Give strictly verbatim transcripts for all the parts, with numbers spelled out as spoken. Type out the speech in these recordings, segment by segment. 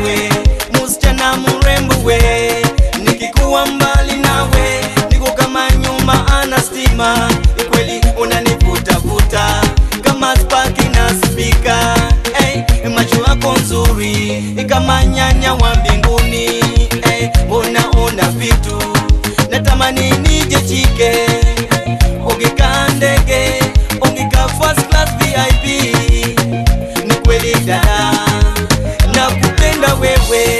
nawe, msichana mrembo we. Nikikuwa mbali nawe, niko kama nyuma ana stima. Kweli unanivuta vuta kama sparki na speaker. Hey, macho yako nzuri kama nyanya wa mbinguni. Hey, unaona vitu natamani nije chike. Ongeka ndege, ongeka first class V I P. Ni kweli dada, nakupenda wewe.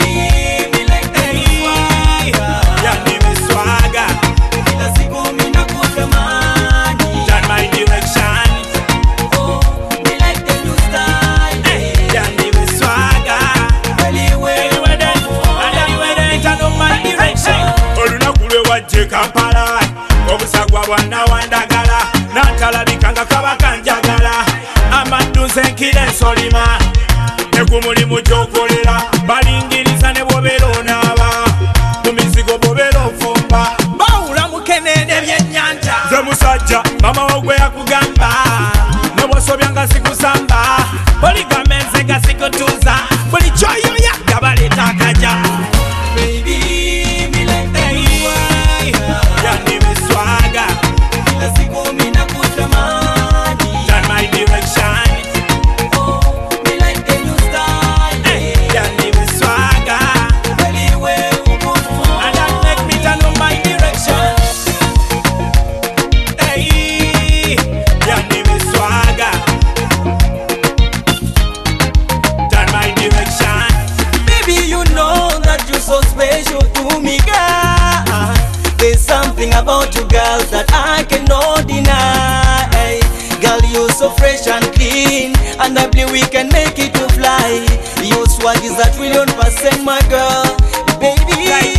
Kampala, obusagwa bwana wandagala, natalabikanga kabaka njagala, amadduze nkire ensolima, ne ku mulimu gy'okolera, balingiriza ne bw'obeera onaaba, ku mizigo bw'obeera ofumba, bawula mukenene byennyanja. Nze musajja mama wo gwe yakugamba, ne bw'osobya nga sikusamba, oligamba enze nga sikutuuza, buli kyoyoya nga baleeta akaja. So special to me, girl. There's something about you, girl, that I cannot deny. Girl, you're so fresh and clean, and I believe we can make it to fly. Your swag is a trillion percent, my girl, baby.